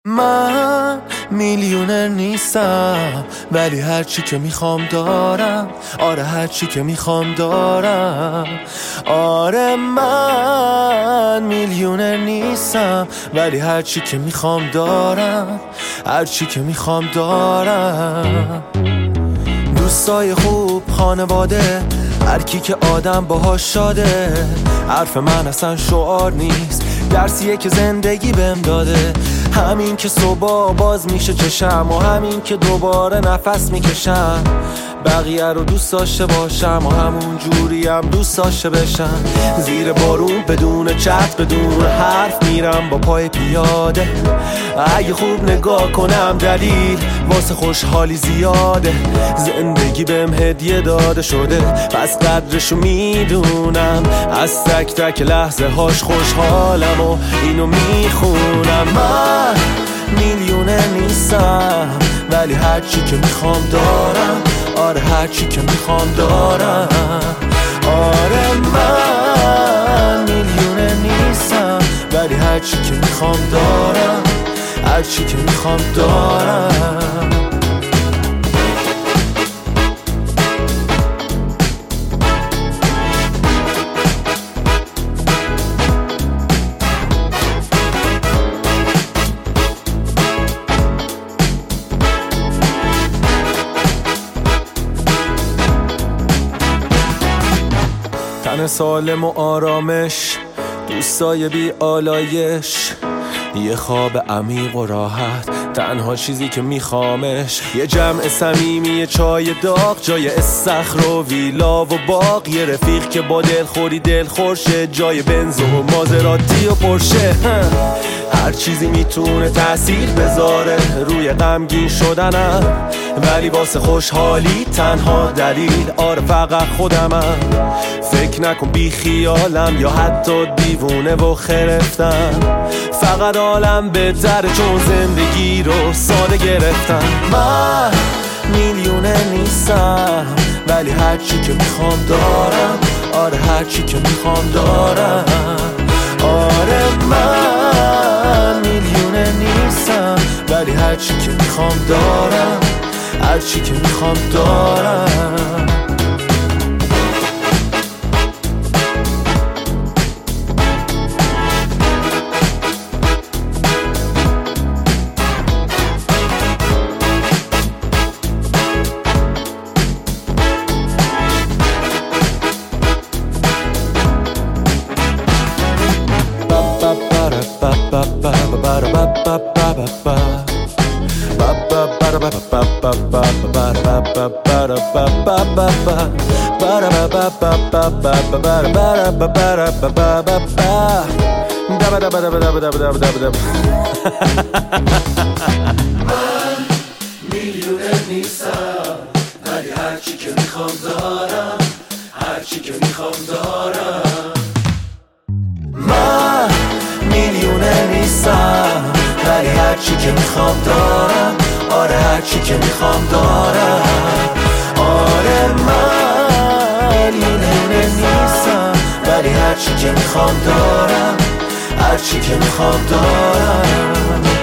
من میلیونر نیستم ولی هرچی که میخوام دارم. آره هرچی که میخوام دارم. آره من میلیونر نیستم ولی هرچی که میخوام دارم. هرچی که میخوام دارم. دوستای خوب، خانواده، هر کی که آدم باهاش شاده. حرف من اصلا شعار نیست، درسیه که زندگی بهم داده. همین که صبح باز میشه چشم و همین که دوباره نفس میکشم. بقیه رو دوست داشته باشم و همون جوری هم دوست داشته بشم. زیر بارون بدون چت بدون حرف میرم با پای پیاده. اگه خوب نگاه کنم دلیل واسه خوشحالی زیاده. زندگی بهم هدیه داده شده پس قدرشو میدونم. از تک تک لحظه هاش خوشحالم و اینو میخونم. من میلیونر نیستم ولی هرچی که میخوام دارم. آره هرچی که میخوام دارم. آره من میلیونر نیستم ولی هرچی که میخوام دارم. هرچی که میخوام دارم. تن سالم و آرامش، دوستای بی آلایش، یه خواب عمیق و راحت، تنها چیزی که میخوامش. یه جمع صمیمی، یه چای داغ جای استخر و ویلا و باغ. یه رفیق که با دلخوری دلخورشه جای بنز و مازراتی و پرشه. هر چیزی میتونه تأثیر بذاره روی غمگین شدنم، ولی واسه خوشحالی تنها دلیل آره فقط خودمم. فکر نکن بی خیالم یا حتی دیوونه و خرفتم. فقط عالم بهتره چون زندگی رو ساده گرفتم. من میلیونر نیستم ولی هرچی که میخوام دارم. آره هرچی که میخوام دارم. آره من میلیونر نیستم ولی هرچی که میخوام دارم. هرچی که میخوام دارم. من میلیونر نیستم ولی هرچی که میخوام دارم. هرچی که میخوام دارم. من میلیونر نیستم ولی هرچی که میخوام دارم. آره هرچی که میخوام دارم. آره من میلیونر نیستم ولی هرچی که میخوام دارم. هرچی که میخوام دارم.